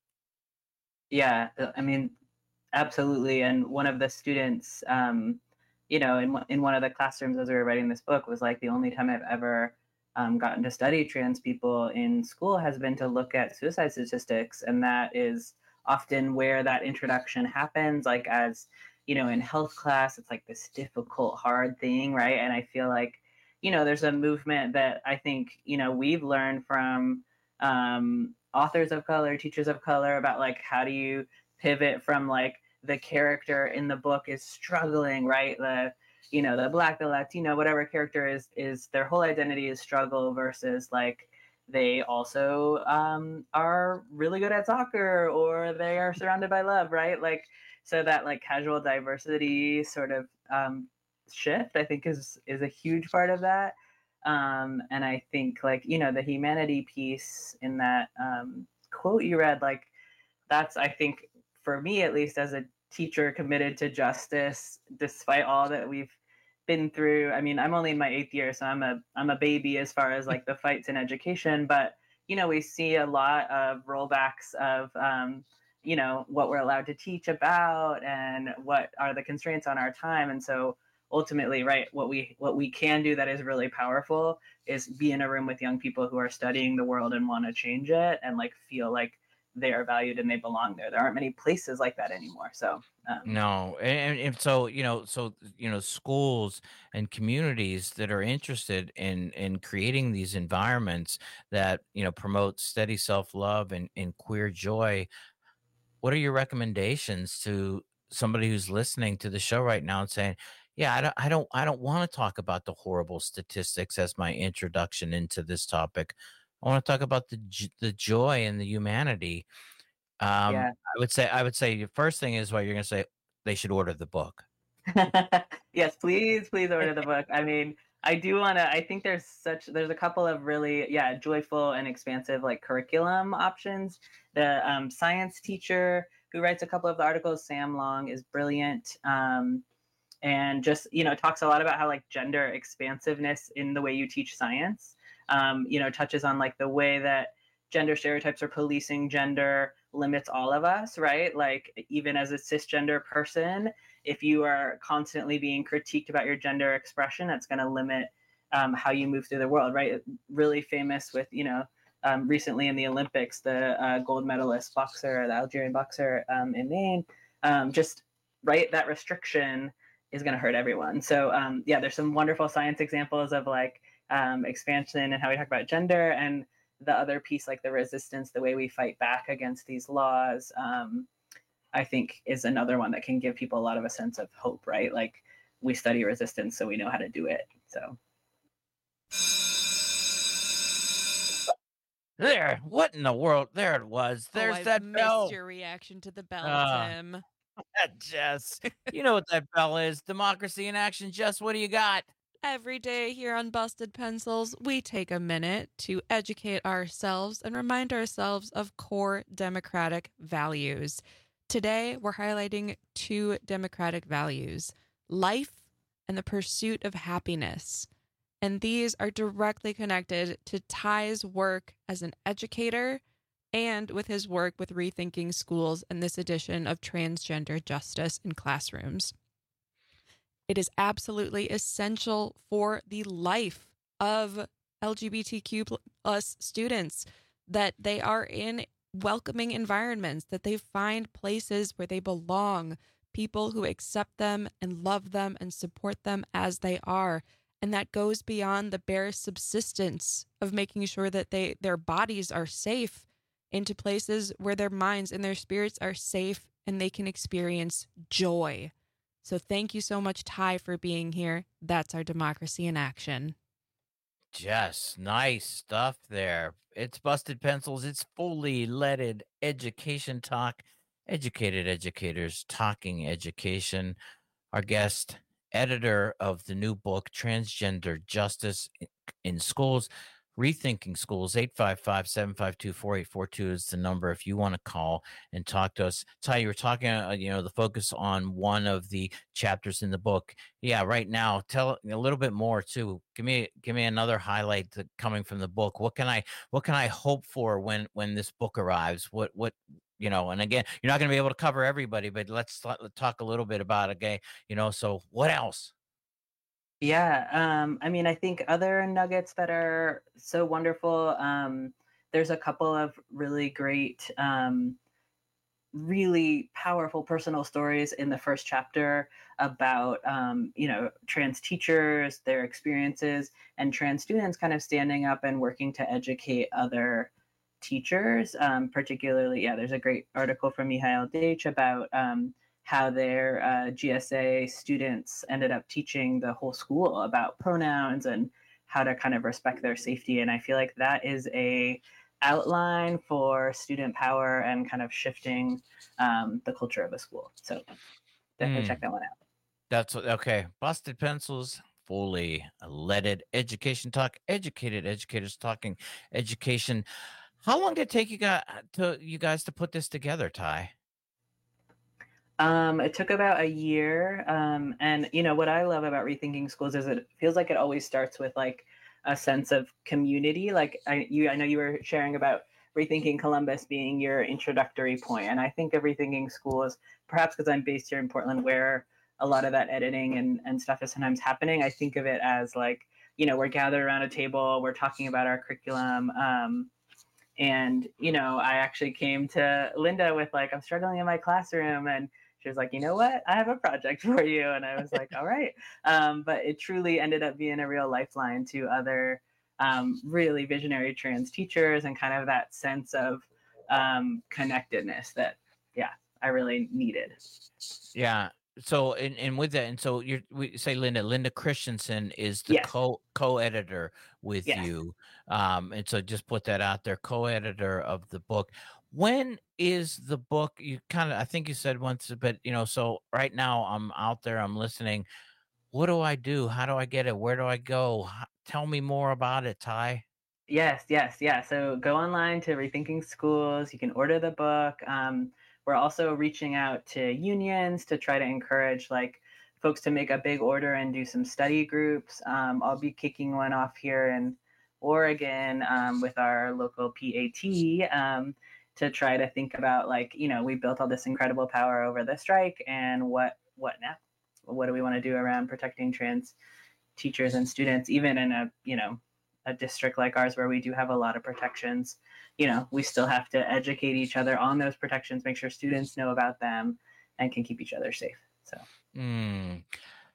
Yeah, I mean, absolutely. And one of the students, um, you know, in in one of the classrooms as we were writing this book was like, the only time I've ever um, gotten to study trans people in school has been to look at suicide statistics, and that is often where that introduction happens, like as you know, in health class, it's like this difficult, hard thing, right? And I feel like, you know, there's a movement that I think, you know, we've learned from um, authors of color, teachers of color, about like, how do you pivot from like the character in the book is struggling, right? The, you know, the Black, the Latino, whatever character is, is their whole identity is struggle, versus like, they also um, are really good at soccer, or they are surrounded by love, right? Like, so that like casual diversity sort of um, shift, I think is is a huge part of that. Um, and I think like, you know, the humanity piece in that um, quote you read, like that's, I think for me, at least as a teacher committed to justice, despite all that we've been through. I mean, I'm only in my eighth year, so I'm a I'm a baby as far as like the fights in education. But, you know, we see a lot of rollbacks of, um, you know, what we're allowed to teach about and what are the constraints on our time. And so ultimately, right, what we what we can do that is really powerful is be in a room with young people who are studying the world and want to change it, and like feel like they are valued and they belong there. There aren't many places like that anymore. So um, no, and, and so you know, so you know, schools and communities that are interested in in creating these environments that, you know, promote steady self-love and, and queer joy. What are your recommendations to somebody who's listening to the show right now and saying, yeah, I don't, I don't, I don't want to talk about the horrible statistics as my introduction into this topic. I want to talk about the the joy and the humanity. Um, Yeah. I would say, I would say your first thing is what you're going to say. They should order the book. Yes, please, please order the book. I mean, I do want to, I think there's such, there's a couple of really, yeah, joyful and expansive like curriculum options. The um, science teacher who writes a couple of the articles, Sam Long, is brilliant. Um, and just, you know, talks a lot about how like gender expansiveness in the way you teach science, um, you know, touches on like the way that gender stereotypes or policing gender limits all of us, right? Like even as a cisgender person, if you are constantly being critiqued about your gender expression, that's going to limit um, how you move through the world, right? Really famous with, you know, um, recently in the Olympics, the uh, gold medalist boxer, the Algerian boxer um, in Maine, um, just, right, that restriction is going to hurt everyone. So um, yeah, there's some wonderful science examples of like um, expansion and how we talk about gender, and the other piece, like the resistance, the way we fight back against these laws, um, I think is another one that can give people a lot of a sense of hope, right? Like we study resistance, so we know how to do it. So. There, what in the world? There it was. There's oh, I've that missed bell. your reaction to the bell, Uh, Tim. Jess, you know what that bell is. Democracy in action. Jess, what do you got? Every day here on Busted Pencils, we take a minute to educate ourselves and remind ourselves of core democratic values. Today, we're highlighting two democratic values, life and the pursuit of happiness. And these are directly connected to Ty's work as an educator and with his work with Rethinking Schools and this edition of Transgender Justice in Classrooms. It is absolutely essential for the life of L G B T Q plus students that they are in welcoming environments, that they find places where they belong, people who accept them and love them and support them as they are. And that goes beyond the bare subsistence of making sure that they their bodies are safe into places where their minds and their spirits are safe and they can experience joy. So thank you so much, Ty, for being here. That's our democracy in action. Jess, nice stuff there. It's Busted Pencils. It's fully leaded education talk. Educated educators talking education. Our guest, editor of the new book, Transgender Justice in Schools, Rethinking Schools. Eight five five, seven five two, four eight four two is the number if you want to call and talk to us. Ty, you were talking, uh, you know, the focus on one of the chapters in the book. Yeah, right now, tell a little bit more too. Give me, give me another highlight to, coming from the book. What can I, what can I hope for when, when this book arrives? What, what, you know, and again, you're not going to be able to cover everybody, but let's talk a little bit about it, okay? You know, so what else? Yeah, um, I mean, I think other nuggets that are so wonderful, um, there's a couple of really great, um, really powerful personal stories in the first chapter about, um, you know, trans teachers, their experiences, and trans students kind of standing up and working to educate other teachers. Um, particularly, yeah, there's a great article from Mihail Deitch about um, how their uh, G S A students ended up teaching the whole school about pronouns and how to kind of respect their safety. And I feel like that is a outline for student power and kind of shifting um, the culture of a school. So definitely mm. check that one out. That's okay. Busted Pencils, fully leaded education talk, educated educators talking education. How long did it take you guys to you guys to put this together, Ty? Um, it took about a year. Um, and, you know, what I love about Rethinking Schools is it feels like it always starts with like a sense of community. Like I, you, I know you were sharing about Rethinking Columbus being your introductory point. And I think of Rethinking Schools, perhaps because I'm based here in Portland, where a lot of that editing and, and stuff is sometimes happening. I think of it as like, you know, we're gathered around a table, we're talking about our curriculum. Um, and, you know, I actually came to Linda with like, I'm struggling in my classroom, and she was like, you know what, I have a project for you. And I was like, all right. Um, but it truly ended up being a real lifeline to other um, really visionary trans teachers, and kind of that sense of um, connectedness that, yeah, I really needed. Yeah. So, and, and with that, and so you we say Linda, Linda Christensen is the Yes. co co-editor with Yes. you. Um, and so just put that out there, co-editor of the book. When is the book? You kind of, I think you said once, but you know, so right now I'm out there, I'm listening. What do I do? How do I get it? Where do I go? How, tell me more about it, Ty. Yes, yes, yeah. So go online to Rethinking Schools. You can order the book. Um, we're also reaching out to unions to try to encourage like folks to make a big order and do some study groups. Um, I'll be kicking one off here in Oregon um, with our local P A T um, to try to think about like, you know, we built all this incredible power over the strike, and what what now? What do we want to do around protecting trans teachers and students, even in a, you know, a district like ours where we do have a lot of protections? You know, we still have to educate each other on those protections, make sure students know about them and can keep each other safe. So mm.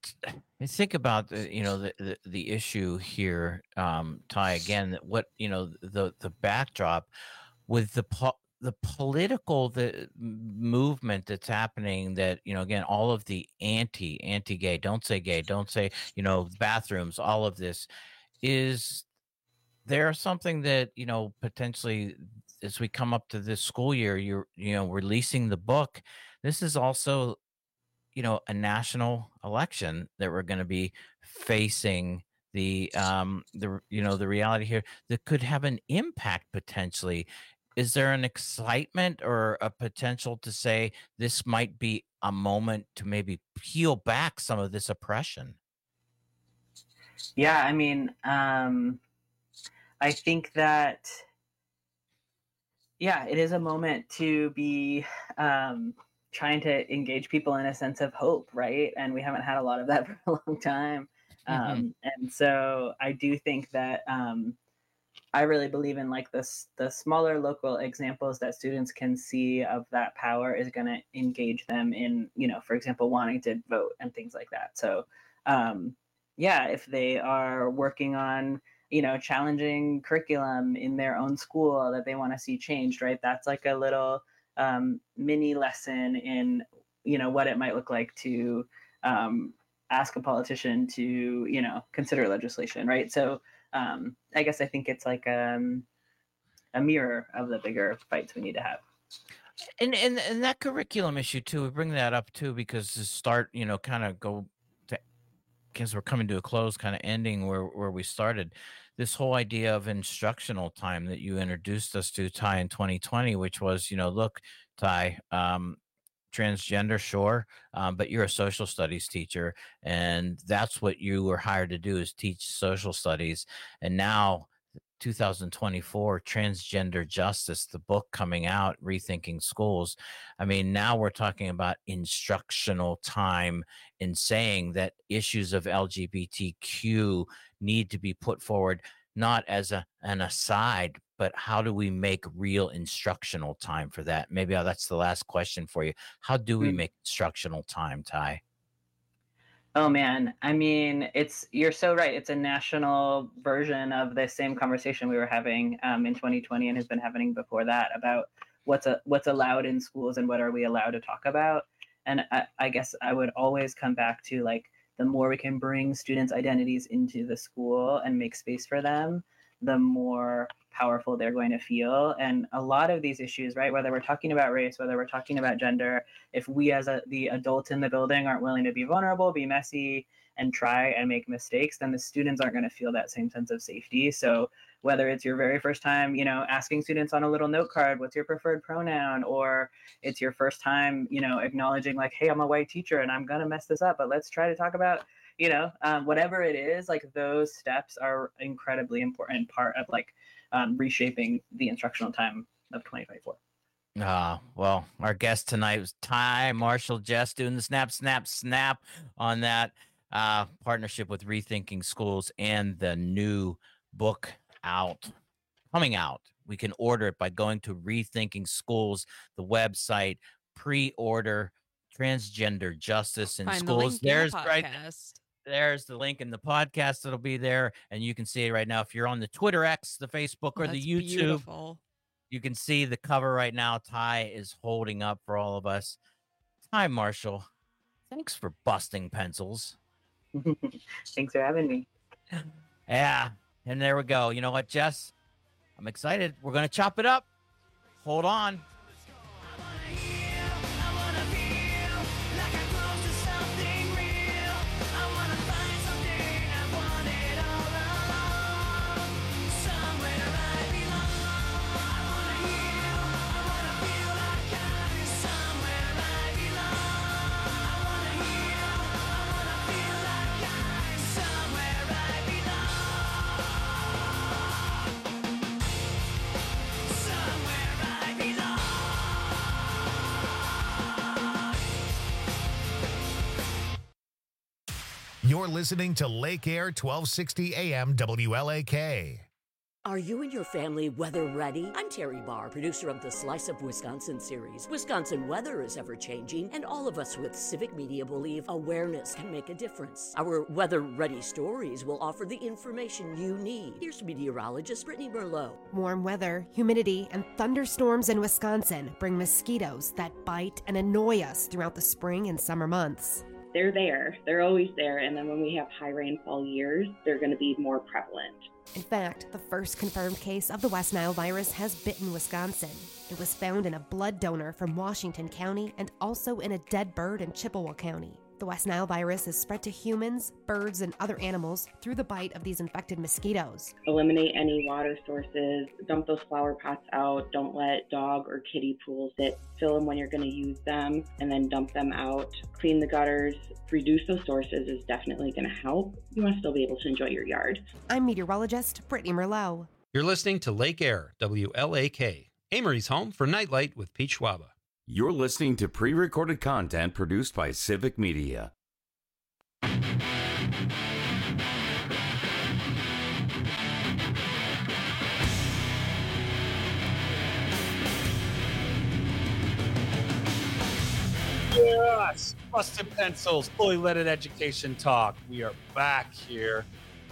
think about the, you know, the, the, the issue here, um, Ty, again, that what, you know, the, the backdrop with the, po- the political, the movement that's happening that, you know, again, all of the anti, anti-gay, don't say gay, don't say, you know, bathrooms, all of this is there something that, you know, potentially as we come up to this school year, you're, you know, releasing the book. This is also, you know, a national election that we're going to be facing the, um, the, you know, the reality here that could have an impact potentially. Is there an excitement or a potential to say this might be a moment to maybe peel back some of this oppression? Yeah, I mean, um, I think that, yeah, it is a moment to be um, trying to engage people in a sense of hope, right? And we haven't had a lot of that for a long time. Um, mm-hmm. And so I do think that um, I really believe in like this, the smaller local examples that students can see of that power is going to engage them in, you know, for example, wanting to vote and things like that. So, um, yeah, if they are working on, you know, challenging curriculum in their own school that they want to see changed, right? That's like a little um, mini lesson in, you know, what it might look like to um, ask a politician to, you know, consider legislation, right? So um, I guess I think it's like um, a mirror of the bigger fights we need to have. And, and, and that curriculum issue too, we bring that up too, because to start, you know, kind of go to, because we're coming to a close, kind of ending where, where we started. This whole idea of instructional time that you introduced us to, Ty, in twenty twenty, which was, you know, look, Ty, um, transgender, sure, um, but you're a social studies teacher, and that's what you were hired to do, is teach social studies. And now, two thousand twenty-four, Transgender Justice, the book coming out, Rethinking Schools. I mean, now we're talking about instructional time in saying that issues of L G B T Q need to be put forward, not as a, an aside, but how do we make real instructional time for that? Maybe that's the last question for you. How do we make instructional time, Ty? Oh man, I mean, it's, you're so right. It's a national version of the same conversation we were having um, in twenty twenty and has been happening before that about what's a, what's allowed in schools and what are we allowed to talk about. And I, I guess I would always come back to like, the more we can bring students' identities into the school and make space for them, the more powerful they're going to feel. And a lot of these issues, right, whether we're talking about race, whether we're talking about gender, if we as a, the adult in the building aren't willing to be vulnerable, be messy, and try and make mistakes, then the students aren't going to feel that same sense of safety. So whether it's your very first time, you know, asking students on a little note card, what's your preferred pronoun, or it's your first time, you know, acknowledging like, hey, I'm a white teacher and I'm going to mess this up, but let's try to talk about, you know, um, whatever it is, like those steps are incredibly important part of like um, reshaping the instructional time of twenty twenty-four. Ah, uh, well, our guest tonight was Ty Marshall Jess doing the snap, snap, snap on that uh, partnership with Rethinking Schools and the new book out, coming out. We can order it by going to Rethinking Schools, the website, pre-order Transgender Justice in Find Schools. The There's the right there's the link in the podcast that'll be there, and you can see it right now. If you're on the Twitter X, the Facebook, or That's the YouTube, beautiful. You can see the cover right now. Ty is holding up for all of us. Ty Marshall, thanks for busting pencils. Thanks for having me. Yeah. And there we go. You know what, Jess? I'm excited. We're going to chop it up. Hold on. You're listening to Lake Air twelve sixty A M W L A K. Are you and your family weather ready? I'm Terry Barr, producer of the Slice of Wisconsin series. Wisconsin weather is ever changing, and all of us with Civic Media believe awareness can make a difference. Our weather ready stories will offer the information you need. Here's meteorologist Brittany Merlot. Warm weather, humidity, and thunderstorms in Wisconsin bring mosquitoes that bite and annoy us throughout the spring and summer months. They're there. They're always there. And then when we have high rainfall years, they're going to be more prevalent. In fact, the first confirmed case of the West Nile virus has bitten Wisconsin. It was found in a blood donor from Washington County and also in a dead bird in Chippewa County. The West Nile virus is spread to humans, birds, and other animals through the bite of these infected mosquitoes. Eliminate any water sources, dump those flower pots out, don't let dog or kiddie pools sit, fill them when you're going to use them, and then dump them out. Clean the gutters, reduce those sources is definitely going to help. You want to still be able to enjoy your yard. I'm meteorologist Brittany Merlot. You're listening to Lake Air, W L A K, Amory's home for Nightlight with Pete Schwaba. You're listening to pre-recorded content produced by Civic Media. Yes, Busted Pencils, fully leaded education talk. We are back here.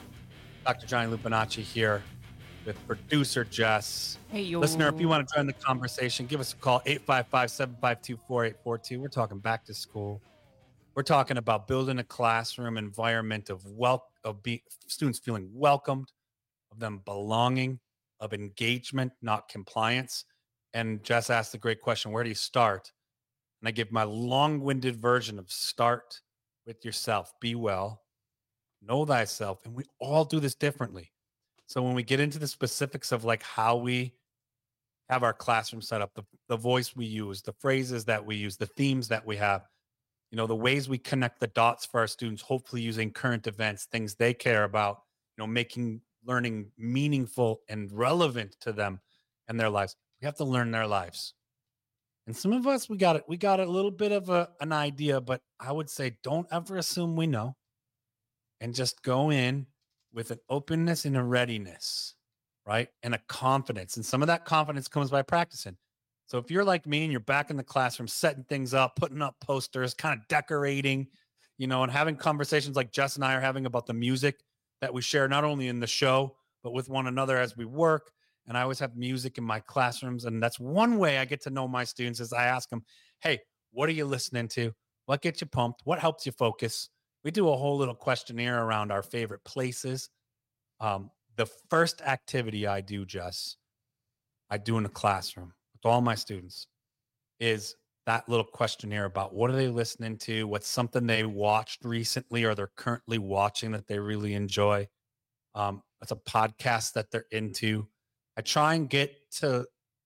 Doctor Johnny Lupinacci here with producer Jess. Hey, yo. Listener, if you want to join the conversation, give us a call, eight five five, seven five two, four eight four two. We're talking back to school. We're talking about building a classroom environment of wel- of be- students feeling welcomed, of them belonging, of engagement, not compliance. And Jess asked the great question, where do you start? And I give my long-winded version of start with yourself. Be well, know thyself. And we all do this differently. So when we get into the specifics of like how we have our classroom set up, the, the voice we use, the phrases that we use, the themes that we have, you know, the ways we connect the dots for our students, hopefully using current events, things they care about, you know, making learning meaningful and relevant to them and their lives. We have to learn their lives. And some of us, we got it. We got a little bit of a, an idea, but I would say don't ever assume we know, and just go in with an openness and a readiness, right? And a confidence. And some of that confidence comes by practicing. So if you're like me and you're back in the classroom, setting things up, putting up posters, kind of decorating, you know, and having conversations like Jess and I are having about the music that we share, not only in the show, but with one another as we work. And I always have music in my classrooms. And that's one way I get to know my students is I ask them, hey, what are you listening to? What gets you pumped? What helps you focus? We do a whole little questionnaire around our favorite places. Um, the first activity I do, Jess, I do in the classroom with all my students is that little questionnaire about what are they listening to? What's something they watched recently or they're currently watching that they really enjoy? Um, it's a podcast that they're into. I try and get to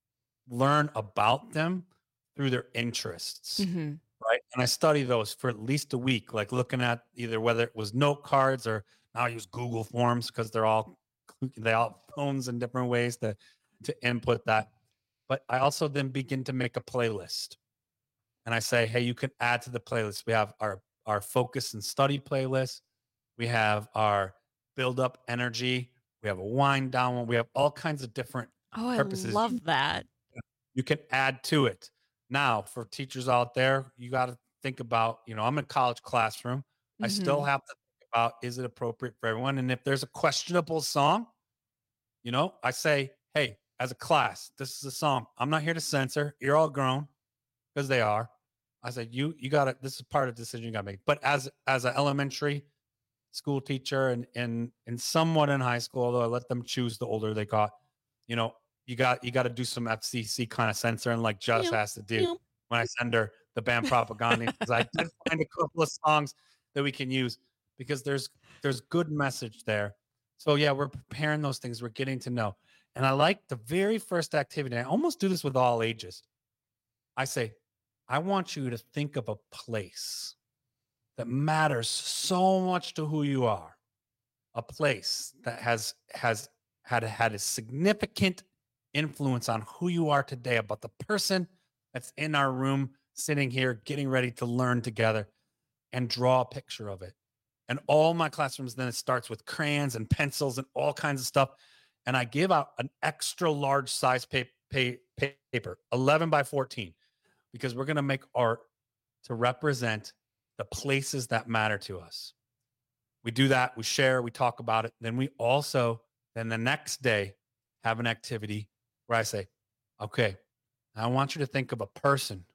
learn about them through their interests. Mm-hmm. Right. And I study those for at least a week, like looking at either whether it was note cards or now I use Google Forms because they're all they all have phones in different ways to, to input that. But I also then begin to make a playlist. And I say, hey, you can add to the playlist. We have our, our focus and study playlist. We have our build up energy. We have a wind down one. We have all kinds of different Oh, purposes. I love that. You can add to it. Now, for teachers out there, you got to think about, you know, I'm in a college classroom. Mm-hmm. I still have to think about, is it appropriate for everyone? And if there's a questionable song, you know, I say, hey, as a class, this is a song. I'm not here to censor. You're all grown because they are. I said, you, you got to, this is part of the decision you got to make. But as, as an elementary school teacher and, and, and somewhat in high school, although I let them choose the older they got, you know, you got, you got to do some F C C kind of censoring like Josh Yep, has to do yep. when I send her the band propaganda. Because I did find a couple of songs that we can use because there's, there's good message there. So yeah, we're preparing those things. We're getting to know. And I like the very first activity. I almost do this with all ages. I say, I want you to think of a place that matters so much to who you are. A place that has, has had, had a significant influence on who you are today, about the person that's in our room, sitting here, getting ready to learn together, and draw a picture of it. And all my classrooms, then it starts with crayons and pencils and all kinds of stuff. and I give out an extra large size pa- pa- paper, eleven by fourteen, because we're going to make art to represent the places that matter to us. We do that, we share, we talk about it. Then we also, then the next day, have an activity where I say, okay, I want you to think of a person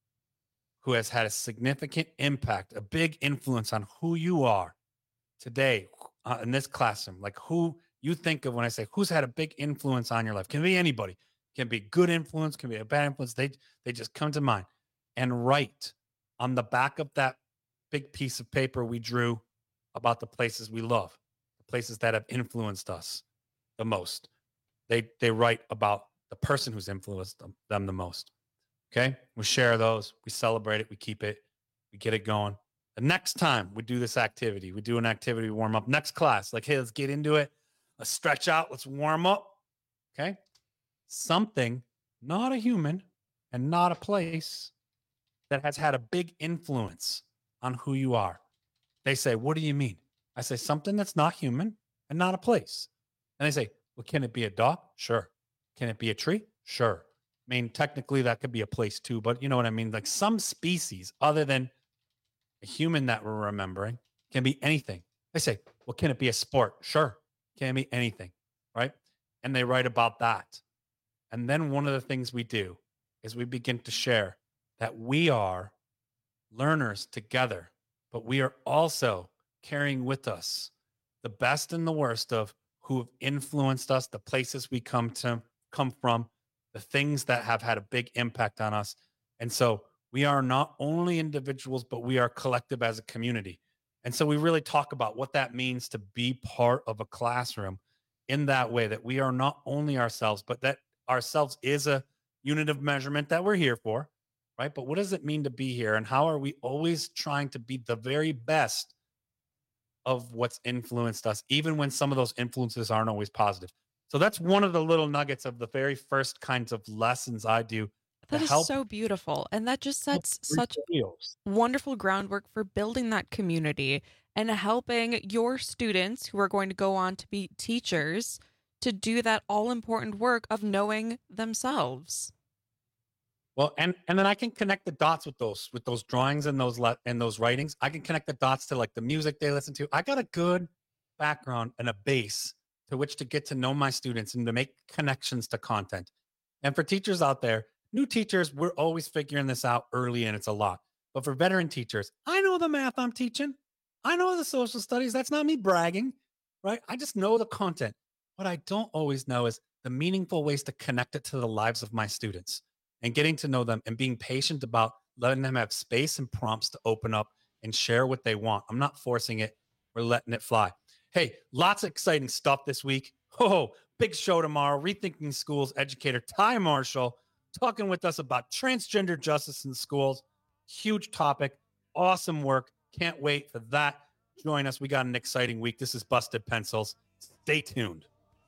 who has had a significant impact, a big influence on who you are today uh, in this classroom. Like who you think of when I say who's had a big influence on your life. Can be anybody. Can be good influence, can be a bad influence. They they just come to mind. And write on the back of that big piece of paper we drew about the places we love, the places that have influenced us the most. They they write about the person who's influenced them, them the most. Okay? We share those, we celebrate it, we keep it, we get it going. The next time we do this activity, we do an activity warm up. Next class, like, hey, let's get into it. Let's stretch out, let's warm up. Okay? Something, not a human and not a place, that has had a big influence on who you are. They say, what do you mean? I say, something that's not human and not a place. And they say, well, can it be a dog? Sure. Can it be a tree? Sure. I mean, technically that could be a place too, but you know what I mean? Like some species other than a human that we're remembering can be anything. They say, well, can it be a sport? Sure. Can it be anything, right? And they write about that. And then one of the things we do is we begin to share that we are learners together, but we are also carrying with us the best and the worst of who have influenced us, the places we come to come from, the things that have had a big impact on us. And so we are not only individuals, but we are collective as a community. And so we really talk about what that means to be part of a classroom in that way, that we are not only ourselves, but that ourselves is a unit of measurement that we're here for. Right? But what does it mean to be here? And how are we always trying to be the very best of what's influenced us, even when some of those influences aren't always positive? So that's one of the little nuggets of the very first kinds of lessons I do. That is so beautiful. And that just sets such wonderful groundwork for building that community and helping your students who are going to go on to be teachers to do that all important work of knowing themselves. Well, and and then I can connect the dots with those with those drawings and those le- and those writings. I can connect the dots to like the music they listen to. I got a good background and a base to which to get to know my students and to make connections to content. And for teachers out there, new teachers, we're always figuring this out early, and it's a lot. But for veteran teachers, I know the math I'm teaching. I know the social studies. That's not me bragging, right? I just know the content. What I don't always know is the meaningful ways to connect it to the lives of my students. And getting to know them and being patient about letting them have space and prompts to open up and share what they want. I'm not forcing it. We're letting it fly. Hey, lots of exciting stuff this week. Oh, big show tomorrow. Rethinking Schools educator Ty Marshall talking with us about transgender justice in schools. Huge topic. Awesome work. Can't wait for that. Join us. We got an exciting week. This is Busted Pencils. Stay tuned.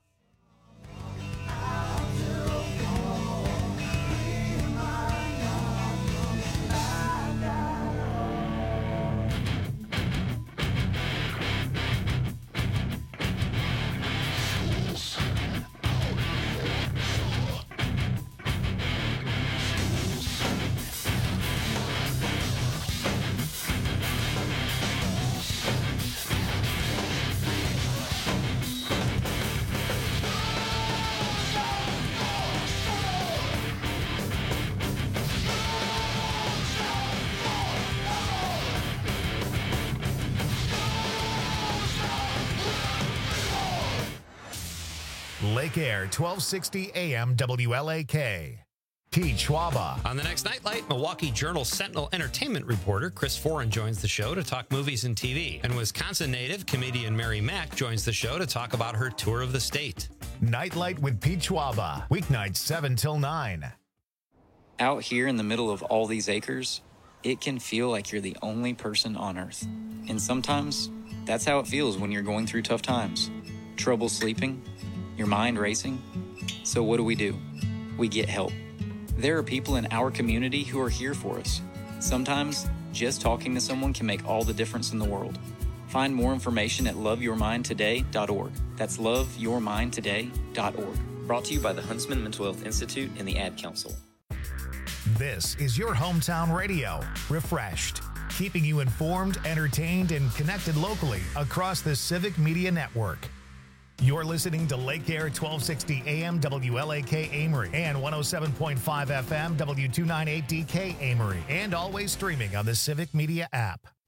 Lake Air, twelve sixty A M W L A K. Pete Schwaba. On the next Nightlight, Milwaukee Journal Sentinel entertainment reporter Chris Foran joins the show to talk movies and T V. And Wisconsin native comedian Mary Mack joins the show to talk about her tour of the state. Nightlight with Pete Schwaba. Weeknights seven till nine. Out here in the middle of all these acres, it can feel like you're the only person on Earth. And sometimes, that's how it feels when you're going through tough times. Trouble sleeping, your mind racing. So what do we do? We get help. There are people in our community who are here for us. Sometimes, just talking to someone can make all the difference in the world. Find more information at love your mind today dot org. That's love your mind today dot org. Brought to you by the Huntsman Mental Health Institute and the Ad Council. This is your hometown radio, refreshed, keeping you informed, entertained, and connected locally across the Civic Media Network. You're listening to Lake Air twelve sixty A M W L A K Amory and one oh seven point five F M W two ninety-eight D K Amory, and always streaming on the Civic Media app.